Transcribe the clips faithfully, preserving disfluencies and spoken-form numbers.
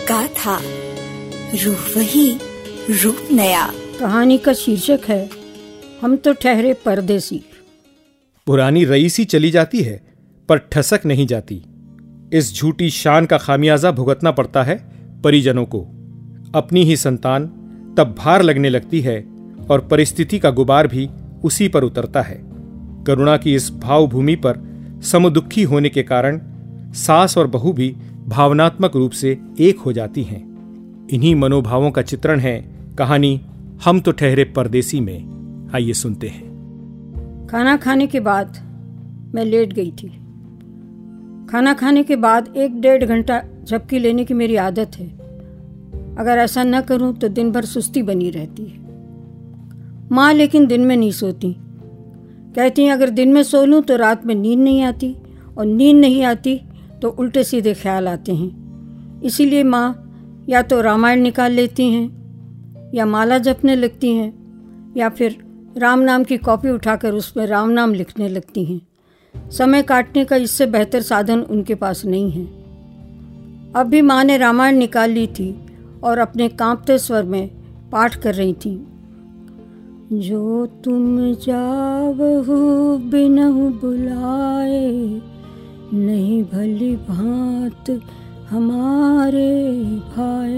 गाथा, रूह वही, रूप नया। कहानी का शीर्षक है हम तो ठहरे परदेसी। पुरानी रईसी चली जाती है पर ठसक नहीं जाती। इस झूठी शान का खामियाजा भुगतना पड़ता है परिजनों को। अपनी ही संतान तब भार लगने लगती है और परिस्थिति का गुबार भी उसी पर उतरता है। करुणा की इस भावभूमि पर समुदुखी होने के कारण सास और बहू भी भावनात्मक रूप से एक हो जाती हैं। इन्हीं मनोभावों का चित्रण है कहानी हम तो ठहरे परदेसी में। आइए सुनते हैं। खाना खाने के बाद मैं लेट गई थी। खाना खाने के बाद एक डेढ़ घंटा झपकी लेने की मेरी आदत है। अगर ऐसा न करूं तो दिन भर सुस्ती बनी रहती है। माँ लेकिन दिन में नहीं सोती। कहती हैं अगर दिन में सो लूं तो रात में नींद नहीं आती, और नींद नहीं आती तो उल्टे सीधे ख्याल आते हैं। इसीलिए माँ या तो रामायण निकाल लेती हैं, या माला जपने लगती हैं, या फिर राम नाम की कॉपी उठाकर उसमें राम नाम लिखने लगती हैं। समय काटने का इससे बेहतर साधन उनके पास नहीं है। अब भी माँ ने रामायण निकाल ली थी और अपने कांपते स्वर में पाठ कर रही थी। जो तुम जावहु बिनहु बुलाए, नहीं भली भांत हमारे भाई।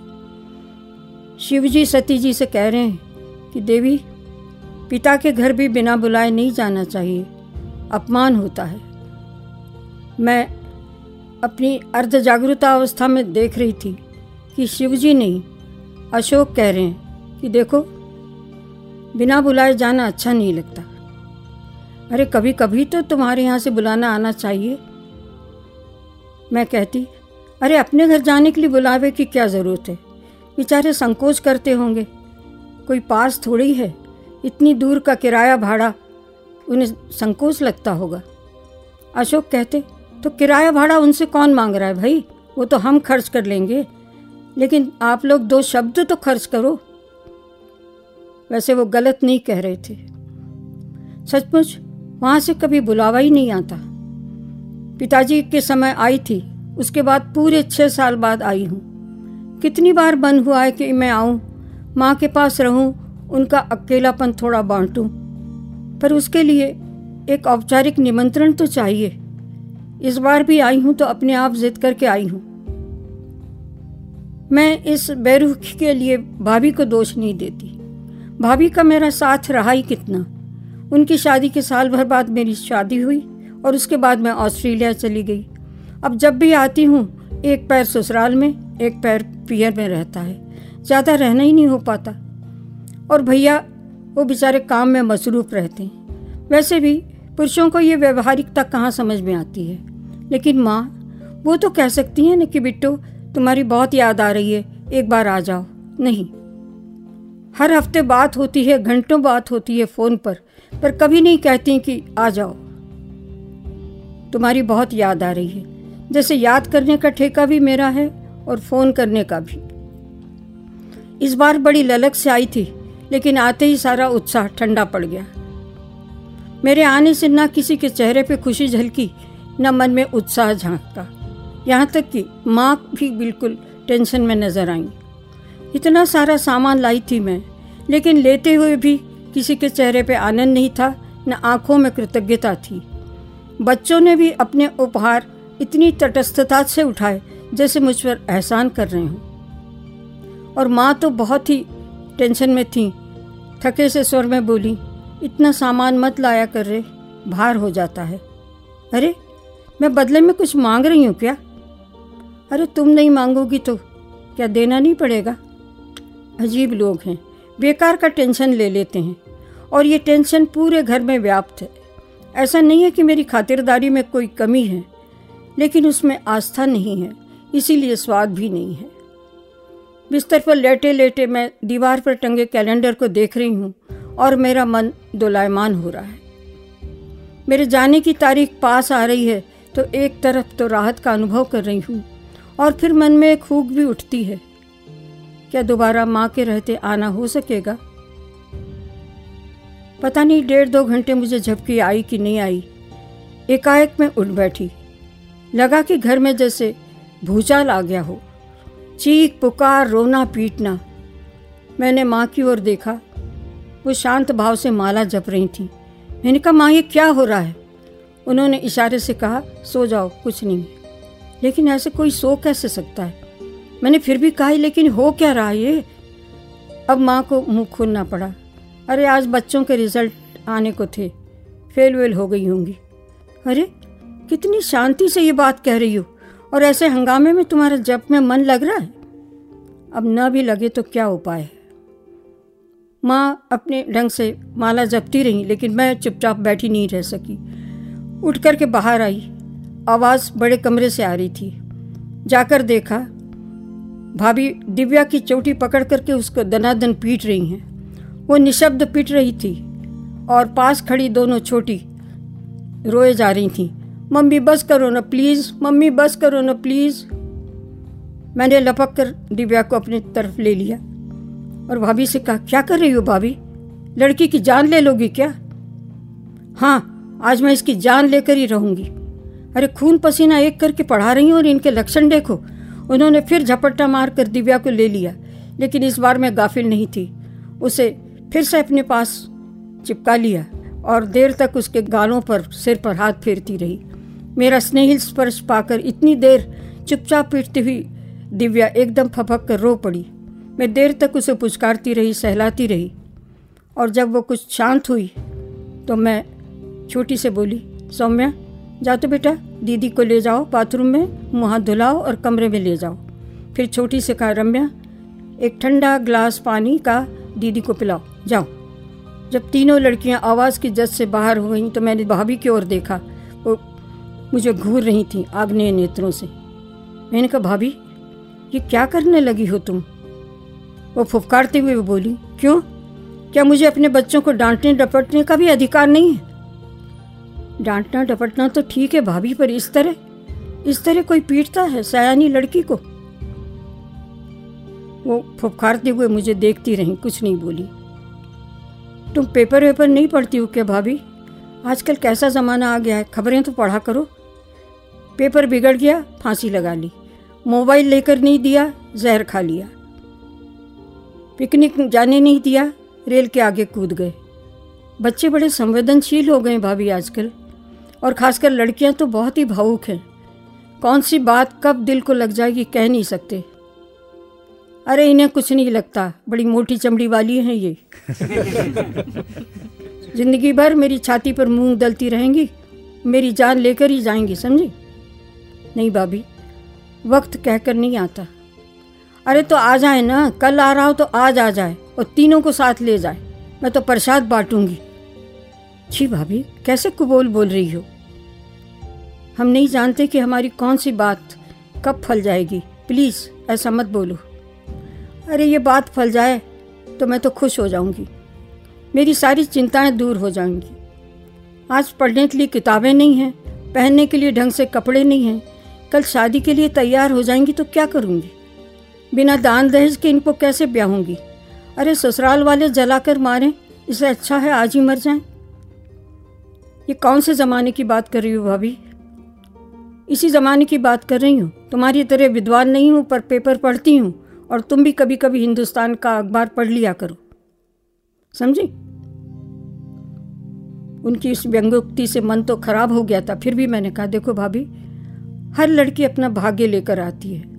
शिवजी सती जी से कह रहे हैं कि देवी, पिता के घर भी बिना बुलाए नहीं जाना चाहिए, अपमान होता है। मैं अपनी अर्ध जागरूकता अवस्था में देख रही थी कि शिवजी नहीं, अशोक कह रहे हैं कि देखो, बिना बुलाए जाना अच्छा नहीं लगता। अरे कभी कभी तो तुम्हारे यहाँ से बुलाना आना चाहिए। मैं कहती, अरे अपने घर जाने के लिए बुलावे की क्या ज़रूरत है? बेचारे संकोच करते होंगे, कोई पास थोड़ी है, इतनी दूर का किराया भाड़ा उन्हें संकोच लगता होगा। अशोक कहते, तो किराया भाड़ा उनसे कौन मांग रहा है भाई, वो तो हम खर्च कर लेंगे, लेकिन आप लोग दो शब्द तो खर्च करो। वैसे वो गलत नहीं कह रहे थे। सचमुच वहाँ से कभी बुलावा ही नहीं आता। पिताजी के समय आई थी, उसके बाद पूरे छः साल बाद आई हूँ। कितनी बार मन हुआ है कि मैं आऊँ, माँ के पास रहूँ, उनका अकेलापन थोड़ा बांटूँ, पर उसके लिए एक औपचारिक निमंत्रण तो चाहिए। इस बार भी आई हूँ तो अपने आप जिद करके आई हूँ। मैं इस बेरुखी के लिए भाभी को दोष नहीं देती। भाभी का मेरा साथ रहा ही कितना। उनकी शादी के साल भर बाद मेरी शादी हुई और उसके बाद मैं ऑस्ट्रेलिया चली गई। अब जब भी आती हूँ एक पैर ससुराल में, एक पैर पियर में रहता है। ज़्यादा रहना ही नहीं हो पाता। और भैया वो बेचारे काम में मसरूफ़ रहते हैं। वैसे भी पुरुषों को ये व्यवहारिकता कहाँ समझ में आती है। लेकिन माँ वो तो कह सकती हैं न कि बिट्टू तुम्हारी बहुत याद आ रही है, एक बार आ जाओ। नहीं, हर हफ्ते बात होती है, घंटों बात होती है फ़ोन पर, पर कभी नहीं कहती कि आ जाओ, तुम्हारी बहुत याद आ रही है। जैसे याद करने का ठेका भी मेरा है और फ़ोन करने का भी। इस बार बड़ी ललक से आई थी, लेकिन आते ही सारा उत्साह ठंडा पड़ गया। मेरे आने से ना किसी के चेहरे पे खुशी झलकी, न मन में उत्साह झांकता। यहाँ तक कि माँ भी बिल्कुल टेंशन में नजर आई। इतना सारा सामान लाई थी मैं, लेकिन लेते हुए भी किसी के चेहरे पे आनंद नहीं था, न आंखों में कृतज्ञता थी। बच्चों ने भी अपने उपहार इतनी तटस्थता से उठाए जैसे मुझ पर एहसान कर रहे हों। और माँ तो बहुत ही टेंशन में थी। थके से स्वर में बोली, इतना सामान मत लाया कर रे, भार हो जाता है। अरे मैं बदले में कुछ मांग रही हूँ क्या? अरे तुम नहीं मांगोगी तो क्या देना नहीं पड़ेगा? अजीब लोग हैं, बेकार का टेंशन ले लेते हैं, और ये टेंशन पूरे घर में व्याप्त है। ऐसा नहीं है कि मेरी खातिरदारी में कोई कमी है, लेकिन उसमें आस्था नहीं है, इसीलिए स्वाद भी नहीं है। बिस्तर पर लेटे लेटे मैं दीवार पर टंगे कैलेंडर को देख रही हूँ और मेरा मन दोलायमान हो रहा है। मेरे जाने की तारीख पास आ रही है तो एक तरफ तो राहत का अनुभव कर रही हूँ, और फिर मन में एक हुक भी उठती है, क्या दोबारा माँ के रहते आना हो सकेगा? पता नहीं डेढ़ दो घंटे मुझे झपकी आई कि नहीं आई। एकाएक मैं उठ बैठी। लगा कि घर में जैसे भूचाल आ गया हो। चीख पुकार, रोना पीटना। मैंने माँ की ओर देखा, वो शांत भाव से माला जप रही थी। मैंने कहा, माँ ये क्या हो रहा है? उन्होंने इशारे से कहा, सो जाओ, कुछ नहीं। लेकिन ऐसे कोई सो कैसे सकता है? मैंने फिर भी कहा, लेकिन हो क्या रहा है ये? अब माँ को मुंह खोलना पड़ा। अरे आज बच्चों के रिजल्ट आने को थे, फेल वेल हो गई होंगी। अरे कितनी शांति से ये बात कह रही हो, और ऐसे हंगामे में तुम्हारा जप में मन लग रहा है? अब न भी लगे तो क्या उपाय है? माँ अपने ढंग से माला जपती रही, लेकिन मैं चुपचाप बैठी नहीं रह सकी। उठ कर के बाहर आई। आवाज़ बड़े कमरे से आ रही थी। जाकर देखा, भाभी दिव्या की चोटी पकड़ करके उसको दनादन पीट रही हैं। वो निशब्द पीट रही थी और पास खड़ी दोनों छोटी रोए जा रही थी। मम्मी बस करो ना प्लीज़, मम्मी बस करो ना प्लीज़। मैंने लपक कर दिव्या को अपनी तरफ ले लिया और भाभी से कहा, क्या कर रही हो भाभी? लड़की की जान ले लोगी क्या? हाँ, आज मैं इसकी जान लेकर ही रहूंगी। अरे खून पसीना एक करके पढ़ा रही हूँ और इनके लक्षण देखो। उन्होंने फिर झपट्टा मार कर दिव्या को ले लिया, लेकिन इस बार मैं गाफिल नहीं थी। उसे फिर से अपने पास चिपका लिया और देर तक उसके गालों पर, सिर पर हाथ फेरती रही। मेरा स्नेहिल स्पर्श पाकर इतनी देर चुपचाप पीटती हुई दिव्या एकदम फपक कर रो पड़ी। मैं देर तक उसे पुचकारती रही, सहलाती रही, और जब वो कुछ शांत हुई तो मैं छोटी से बोली, सौम्या जाओ तो बेटा, दीदी को ले जाओ बाथरूम में, मुँह हाथ धुलाओ और कमरे में ले जाओ। फिर छोटी से कहा, रम्या एक ठंडा ग्लास पानी का दीदी को पिलाओ, जाओ। जब तीनों लड़कियां आवाज़ की जद से बाहर हो गईं तो मैंने भाभी की ओर देखा। वो मुझे घूर रही थी आग्नेय नेत्रों से। मैंने कहा, भाभी ये क्या करने लगी हो तुम? वो फुफकारते हुए बोली, क्यों, क्या मुझे अपने बच्चों को डांटने डपटने का भी अधिकार नहीं है? डांटना डपटना तो ठीक है भाभी, पर इस तरह इस तरह कोई पीटता है सयानी लड़की को? वो फुफकारते हुए मुझे देखती रही, कुछ नहीं बोली। तुम पेपर वेपर नहीं पढ़ती हो क्या भाभी? आजकल कैसा ज़माना आ गया है, खबरें तो पढ़ा करो। पेपर बिगड़ गया, फांसी लगा ली। मोबाइल लेकर नहीं दिया, जहर खा लिया। पिकनिक जाने नहीं दिया, रेल के आगे कूद गए। बच्चे बड़े संवेदनशील हो गए भाभी आजकल, और खासकर लड़कियां तो बहुत ही भावुक हैं। कौन सी बात कब दिल को लग जाएगी कह नहीं सकते। अरे इन्हें कुछ नहीं लगता, बड़ी मोटी चमड़ी वाली हैं ये। जिंदगी भर मेरी छाती पर मूंग दलती रहेंगी, मेरी जान लेकर ही जाएंगी, समझी? नहीं भाभी, वक्त कहकर नहीं आता। अरे तो आ जाए ना, कल आ रहा हो तो आज आ जाए और तीनों को साथ ले जाए। मैं तो प्रसाद बांटूंगी। छी भाभी, कैसे कुबोल बोल रही हो? हम नहीं जानते कि हमारी कौन सी बात कब फल जाएगी। प्लीज़ ऐसा मत बोलो। अरे ये बात फल जाए तो मैं तो खुश हो जाऊंगी, मेरी सारी चिंताएं दूर हो जाएंगी। आज पढ़ने के लिए किताबें नहीं हैं, पहनने के लिए ढंग से कपड़े नहीं हैं, कल शादी के लिए तैयार हो जाएंगी तो क्या करूंगी? बिना दान दहेज के इनको कैसे ब्याहूंगी? अरे ससुराल वाले जलाकर मारें, इससे अच्छा है आज ही मर जाएं। ये कौन से ज़माने की बात कर रही हो भाभी? इसी ज़माने की बात कर रही हूँ। तुम्हारी तरह विद्वान नहीं हूँ, पर पेपर पढ़ती हूँ, और तुम भी कभी कभी हिंदुस्तान का अखबार पढ़ लिया करो, समझी? उनकी इस व्यंग्योक्ति से मन तो खराब हो गया था, फिर भी मैंने कहा, देखो भाभी, हर लड़की अपना भाग्य लेकर आती है।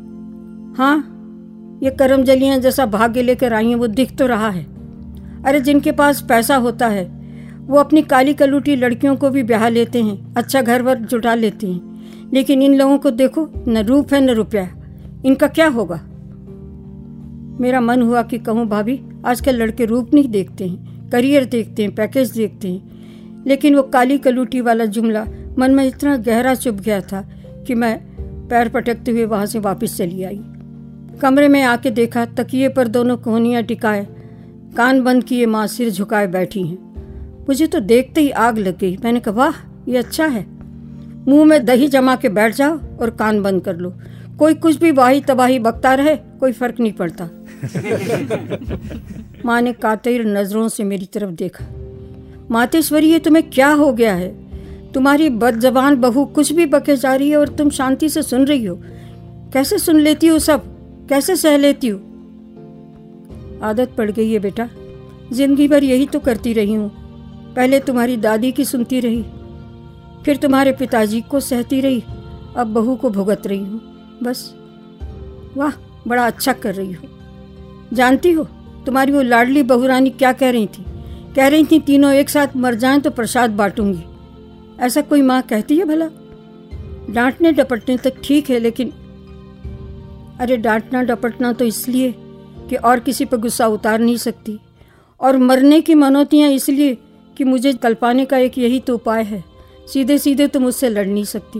हाँ, ये करमजलियाँ जैसा भाग्य लेकर आई हैं वो दिख तो रहा है। अरे जिनके पास पैसा होता है वो अपनी काली कलूटी लड़कियों को भी ब्याह लेते हैं, अच्छा घर वर जुटा लेते हैं, लेकिन इन लोगों को देखो, न रूप है न रुपया, इनका क्या होगा? मेरा मन हुआ कि कहूँ, भाभी आजकल लड़के रूप नहीं देखते हैं, करियर देखते हैं, पैकेज देखते हैं, लेकिन वो काली कलूटी वाला जुमला मन में इतना गहरा चुभ गया था कि मैं पैर पटकते हुए वहाँ से वापस चली आई। कमरे में आके देखा, तकिए पर दोनों कोहनियाँ टिकाए, कान बंद किए माँ सिर झुकाए बैठी हैं। मुझे तो देखते ही आग लग गई। मैंने कहा, वाह ये अच्छा है, मुंह में दही जमा के बैठ जाओ और कान बंद कर लो, कोई कुछ भी वाही तबाही बकता रहे, कोई फर्क नहीं पड़ता। माँ ने कातिर नजरों से मेरी तरफ देखा। मातेश्वरी, ये तुम्हें क्या हो गया है? तुम्हारी बदजबान बहू कुछ भी बके जा रही है और तुम शांति से सुन रही हो। कैसे सुन लेती हो सब? कैसे सह लेती हो? आदत पड़ गई है बेटा, जिंदगी भर यही तो करती रही हूँ। पहले तुम्हारी दादी की सुनती रही, फिर तुम्हारे पिताजी को सहती रही, अब बहू को भुगत रही हूँ बस। वाह, बड़ा अच्छा कर रही हो। जानती हो तुम्हारी वो लाडली बहुरानी क्या कह रही थी? कह रही थी तीनों एक साथ मर जाएं तो प्रसाद बांटूंगी। ऐसा कोई माँ कहती है भला? डांटने डपटने तक ठीक है, लेकिन अरे डांटना डपटना तो इसलिए कि और किसी पर गुस्सा उतार नहीं सकती, और मरने की मनौतियाँ इसलिए कि मुझे कल पाने का एक यही तो उपाय है। सीधे सीधे तो मुझसे लड़ नहीं सकती।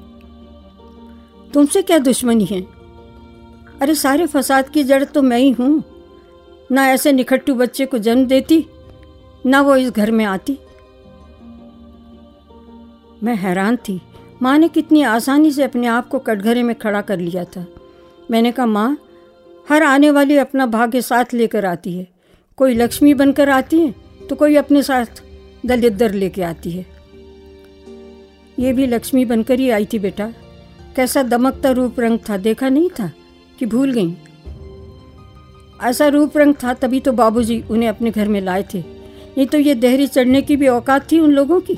तुमसे क्या दुश्मनी है? अरे सारे फसाद की जड़ तो मैं ही हूँ। ना ऐसे निखट्टू बच्चे को जन्म देती, ना वो इस घर में आती। मैं हैरान थी, माँ ने कितनी आसानी से अपने आप को कटघरे में खड़ा कर लिया था। मैंने कहा, माँ, हर आने वाली अपना भाग्य साथ लेकर आती है। कोई लक्ष्मी बनकर आती है तो कोई अपने साथ दलिद्दर लेके आती है। ये भी लक्ष्मी बनकर ही आई थी बेटा। कैसा दमकता रूप रंग था, देखा नहीं था कि भूल गई? ऐसा रूप रंग था तभी तो बाबूजी उन्हें अपने घर में लाए थे, नहीं तो ये देहरी चढ़ने की भी औकात थी उन लोगों की।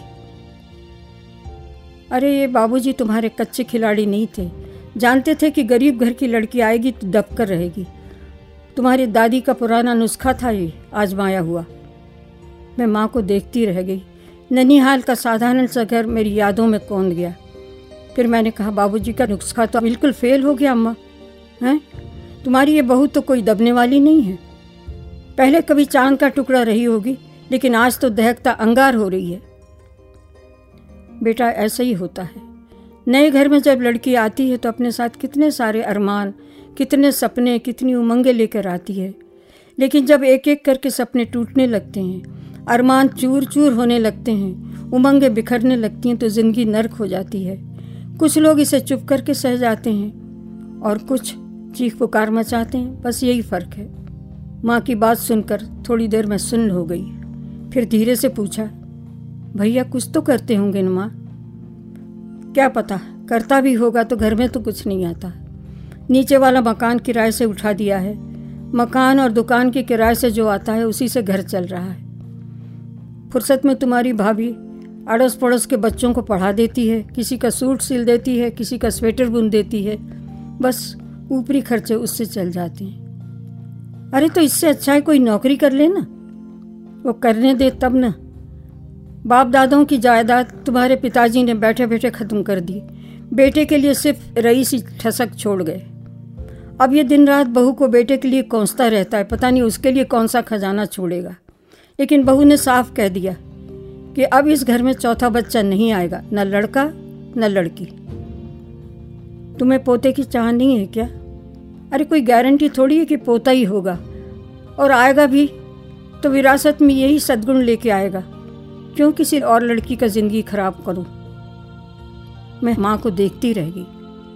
अरे ये बाबूजी तुम्हारे कच्चे खिलाड़ी नहीं थे, जानते थे कि गरीब घर की लड़की आएगी तो दब कर रहेगी। तुम्हारी दादी का पुराना नुस्खा था ये आजमाया हुआ। मैं माँ को देखती रह गई। ननिहाल का साधारण सा घर मेरी यादों में कौंध गया। फिर मैंने कहा, बाबूजी का नुस्खा तो बिल्कुल फेल हो गया अम्मा। हैं, तुम्हारी ये बहू तो कोई दबने वाली नहीं है। पहले कभी चांद का टुकड़ा रही होगी, लेकिन आज तो दहकता अंगार हो रही है। बेटा ऐसा ही होता है। नए घर में जब लड़की आती है तो अपने साथ कितने सारे अरमान, कितने सपने, कितनी उमंगें लेकर आती है। लेकिन जब एक एक करके सपने टूटने लगते हैं, अरमान चूर चूर होने लगते हैं, उमंगें बिखरने लगती हैं, तो ज़िंदगी नर्क हो जाती है। कुछ लोग इसे चुप करके सह जाते हैं और कुछ चीख पुकार मचाते हैं। बस यही फ़र्क है। माँ की बात सुनकर थोड़ी देर में सुन्न हो गई। फिर धीरे से पूछा, भैया कुछ तो करते होंगे न माँ? क्या पता, करता भी होगा तो घर में तो कुछ नहीं आता। नीचे वाला मकान किराए से उठा दिया है। मकान और दुकान के किराए से जो आता है उसी से घर चल रहा है। फुर्सत में तुम्हारी भाभी अड़ोस पड़ोस के बच्चों को पढ़ा देती है, किसी का सूट सिल देती है, किसी का स्वेटर बुन देती है। बस ऊपरी खर्चे उससे चल जाते हैं। अरे तो इससे अच्छा है कोई नौकरी कर लेना। वो करने दे तब ना। बाप दादों की जायदाद तुम्हारे पिताजी ने बैठे बैठे ख़त्म कर दी। बेटे के लिए सिर्फ रईसी ठसक छोड़ गए। अब ये दिन रात बहू को बेटे के लिए कोसता रहता है, पता नहीं उसके लिए कौन सा खजाना छोड़ेगा। लेकिन बहू ने साफ कह दिया कि अब इस घर में चौथा बच्चा नहीं आएगा, न लड़का न लड़की। तुम्हें पोते की चाह नहीं है क्या? अरे कोई गारंटी थोड़ी है कि पोता ही होगा, और आएगा भी तो विरासत में यही सद्गुण लेके आएगा। क्यों किसी और लड़की का जिंदगी खराब करूं? मैं माँ को देखती रह गई।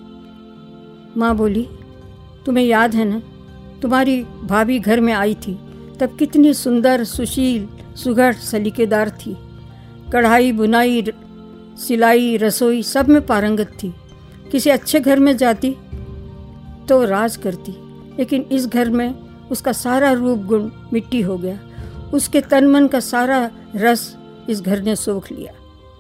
माँ बोली, तुम्हें याद है ना, तुम्हारी भाभी घर में आई थी तब कितनी सुंदर, सुशील, सुघड़, सलीकेदार थी। कढ़ाई, बुनाई, सिलाई, रसोई सब में पारंगत थी। किसी अच्छे घर में जाती तो राज करती, लेकिन इस घर में उसका सारा रूप गुण मिट्टी हो गया। उसके तन मन का सारा रस इस घर ने सोख लिया।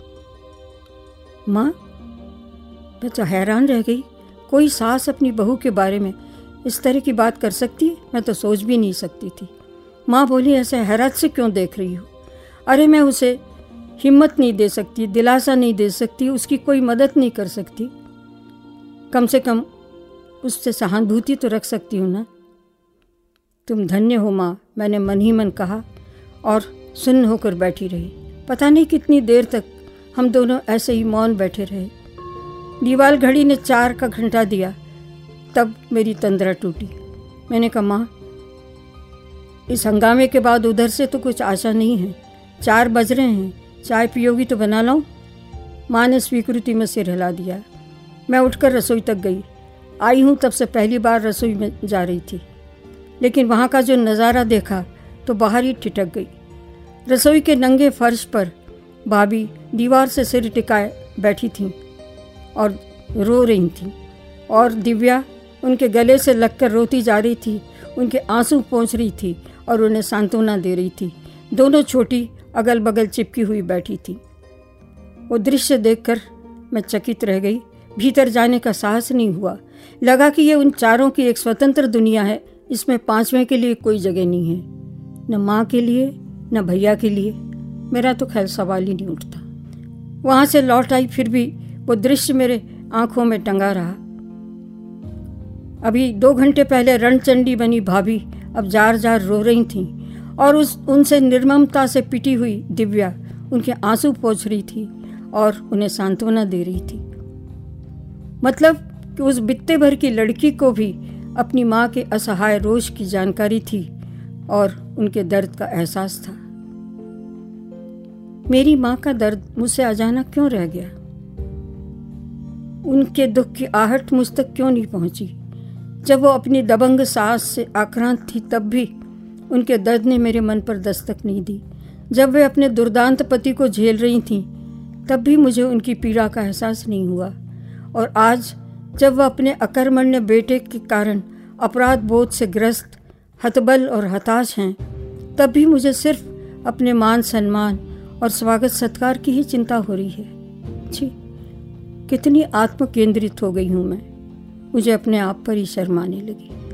माँ, मैं तो हैरान रह गई। कोई सास अपनी बहू के बारे में इस तरह की बात कर सकती है? मैं तो सोच भी नहीं सकती थी। माँ बोली, ऐसे हैरत से क्यों देख रही हो? अरे मैं उसे हिम्मत नहीं दे सकती, दिलासा नहीं दे सकती, उसकी कोई मदद नहीं कर सकती। कम से कम उससे सहानुभूति तो रख सकती हूँ ना। तुम धन्य हो माँ, मैंने मन ही मन कहा और सुन्न होकर बैठी रही। पता नहीं कितनी देर तक हम दोनों ऐसे ही मौन बैठे रहे। दीवार घड़ी ने चार का घंटा दिया, तब मेरी तंद्रा टूटी। मैंने कहा, माँ, इस हंगामे के बाद उधर से तो कुछ आशा नहीं है। चार बज रहे हैं, चाय पियोगी तो बना लाऊं? माँ ने स्वीकृति में सिर हिला दिया। मैं उठकर रसोई तक गई। आई हूँ तब से पहली बार रसोई में जा रही थी, लेकिन वहाँ का जो नज़ारा देखा तो बाहर ही ठिठक गई। रसोई के नंगे फर्श पर भाभी दीवार से सिर टिकाए बैठी थीं और रो रही थीं, और दिव्या उनके गले से लगकर रोती जा रही थी, उनके आंसू पोंछ रही थी और उन्हें सांत्वना दे रही थी। दोनों छोटी अगल बगल चिपकी हुई बैठी थी। वो दृश्य देखकर मैं चकित रह गई। भीतर जाने का साहस नहीं हुआ। लगा कि ये उन चारों की एक स्वतंत्र दुनिया है, इसमें पांचवें के लिए कोई जगह नहीं है, न माँ के लिए न भैया के लिए। मेरा तो खैर सवाल ही नहीं उठता। वहाँ से लौट आई, फिर भी वो दृश्य मेरे आंखों में टंगा रहा। अभी दो घंटे पहले रणचंडी बनी भाभी अब जार जार रो रही थीं और उस उनसे निर्ममता से पिटी हुई दिव्या उनके आंसू पोंछ रही थी और उन्हें सांत्वना दे रही थी। मतलब कि उस बित्ते भर की लड़की को भी अपनी माँ के असहाय रोष की जानकारी थी और उनके दर्द का एहसास था। मेरी माँ का दर्द मुझसे अचानक क्यों रह गया? उनके दुख की आहट मुझ तक क्यों नहीं पहुंची? जब वो अपनी दबंग सांस से आक्रांत थी तब भी उनके दर्द ने मेरे मन पर दस्तक नहीं दी। जब वे अपने दुर्दांत पति को झेल रही थीं तब भी मुझे उनकी पीड़ा का एहसास नहीं हुआ। और आज जब वह अपने अकर्मण्य बेटे के कारण अपराध बोध से ग्रस्त, हतबल और हताश हैं, तब भी मुझे सिर्फ अपने मान सम्मान और स्वागत सत्कार की ही चिंता हो रही है। छी, कितनी आत्म केंद्रित हो गई हूँ मैं। मुझे अपने आप पर ही शर्म आने लगी।